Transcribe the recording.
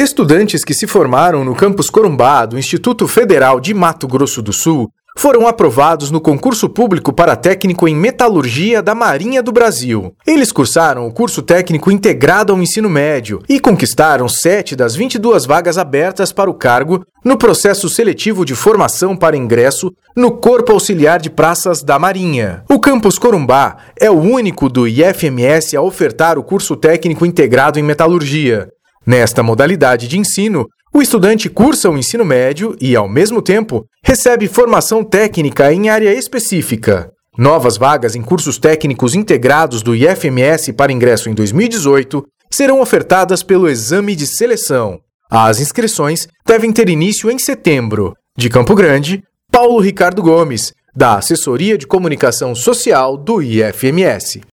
Estudantes que se formaram no campus Corumbá do Instituto Federal de Mato Grosso do Sul foram aprovados no concurso público para técnico em metalurgia da Marinha do Brasil. Eles cursaram o curso técnico integrado ao ensino médio e conquistaram 7 das 22 vagas abertas para o cargo no processo seletivo de formação para ingresso no Corpo Auxiliar de Praças da Marinha. O campus Corumbá é o único do IFMS a ofertar o curso técnico integrado em metalurgia. Nesta modalidade de ensino, o estudante cursa o ensino médio e, ao mesmo tempo, recebe formação técnica em área específica. Novas vagas em cursos técnicos integrados do IFMS para ingresso em 2018 serão ofertadas pelo exame de seleção. As inscrições devem ter início em setembro. De Campo Grande, Paulo Ricardo Gomes, da Assessoria de Comunicação Social do IFMS.